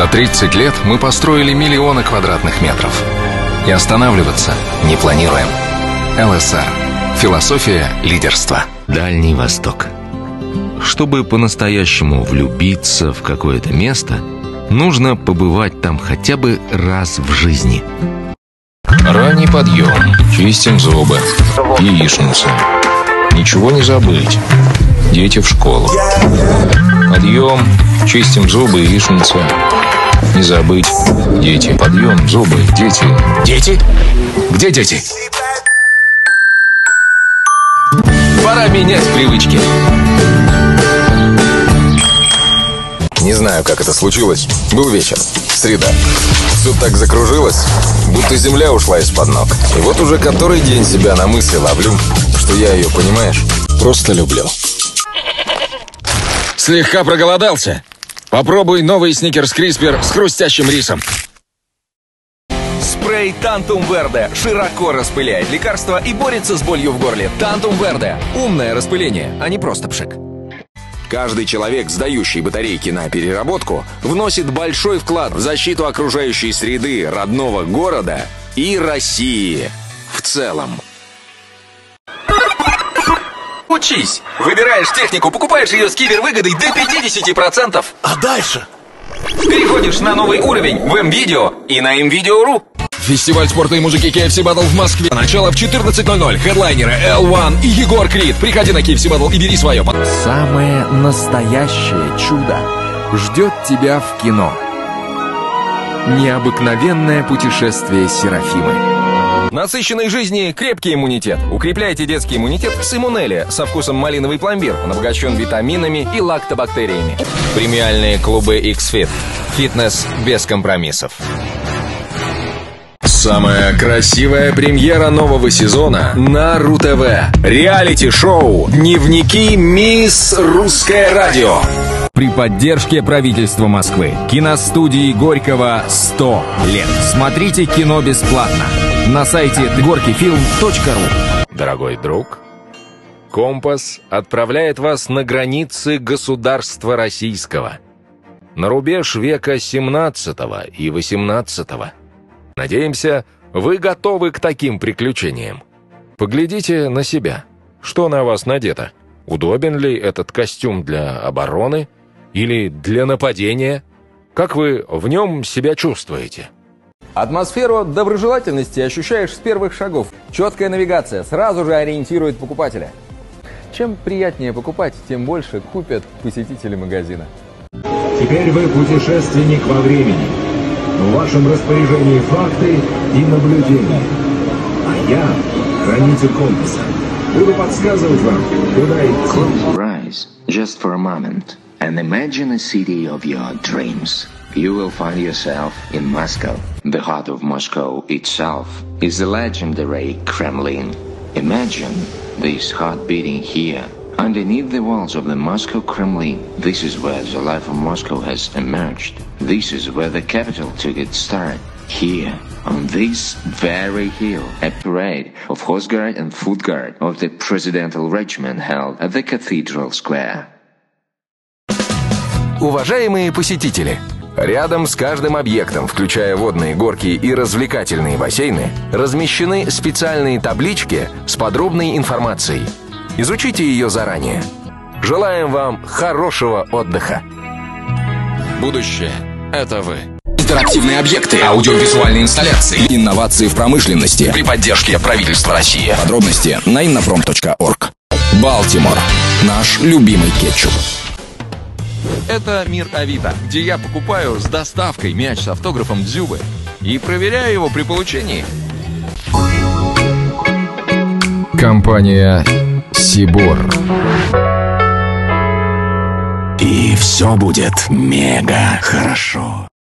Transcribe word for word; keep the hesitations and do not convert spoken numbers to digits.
За тридцать лет мы построили миллионы квадратных метров. И останавливаться не планируем. эл эс эр. Философия лидерства. Дальний Восток. Чтобы по-настоящему влюбиться в какое-то место, нужно побывать там хотя бы раз в жизни. Ранний подъем, чистим зубы, яичница. Ничего не забыть. Дети в школу. Подъем, чистим зубы, яичница. Не забыть. Дети. Подъем, зубы, дети. Дети? Где дети? Пора менять привычки. Не знаю, как это случилось. Был вечер. Среда. Все так закружилось, будто земля ушла из-под ног. И вот уже который день себя на мысли ловлю, что я ее, понимаешь, просто люблю. Слегка проголодался? Попробуй новый Сникерс Криспер с хрустящим рисом. Спрей Тантум Верде широко распыляет лекарства и борется с болью в горле. Тантум Верде. Умное распыление, а не просто пшик. Каждый человек, сдающий батарейки на переработку, вносит большой вклад в защиту окружающей среды, родного города и России в целом. Учись! Выбираешь технику, покупаешь ее с кибервыгодой до пятьдесят процентов. А дальше? Переходишь на новый уровень в эм-видео и на эм видео точка ру. Фестиваль спорта и музыки кей эф си Battle в Москве. Начало в четырнадцать ноль ноль. Хедлайнеры эл один и Егор Крид. Приходи на кей эф си Battle и бери свое. Самое настоящее чудо ждет тебя в кино. Необыкновенное путешествие Серафимы. Насыщенной жизни крепкий иммунитет. Укрепляйте детский иммунитет с Иммунелли со вкусом малиновый пломбир. Он обогащен витаминами и лактобактериями. Премиальные клубы X-Fit. Фитнес без компромиссов. Самая красивая премьера нового сезона на РУ-ТВ. Реалити-шоу «Дневники Мисс Русское радио». При поддержке правительства Москвы. Киностудии Горького сто лет. Смотрите кино бесплатно на сайте горкифилм точка ру. Дорогой друг, компас отправляет вас на границы государства российского. На рубеж века семнадцатого и восемнадцатого. Надеемся, вы готовы к таким приключениям. Поглядите на себя. Что на вас надето? Удобен ли этот костюм для обороны или для нападения? Как вы в нем себя чувствуете? Атмосферу доброжелательности ощущаешь с первых шагов. Четкая навигация сразу же ориентирует покупателя. Чем приятнее покупать, тем больше купят посетители магазина. Теперь вы путешественник во времени. В вашем распоряжении факты и наблюдения. А я хранитель компаса. Буду подсказывать вам, куда идти. Close your eyes, just for a moment, and imagine a city of your dreams. You will find yourself in Moscow. The heart of Moscow itself is the legendary Kremlin. Imagine this heart beating here. Underneath the walls of the Moscow Kremlin, this is where the life of Moscow has emerged. This is where the capital took its start. Here, on this very hill, a parade of Horse Guard and Foot Guard of the Presidential Regiment held at the Cathedral Square. Уважаемые посетители, рядом с каждым объектом, включая водные горки и развлекательные бассейны, размещены специальные таблички с подробной информацией. Изучите ее заранее. Желаем вам хорошего отдыха. Будущее – это вы. Интерактивные объекты, аудиовизуальные инсталляции, инновации в промышленности при поддержке правительства России. Подробности на иннопром точка орг. Балтимор. Наш любимый кетчуп. Это мир Авито, где я покупаю с доставкой мяч с автографом Дзюбы и проверяю его при получении. Компания Сибор. И все будет мега хорошо.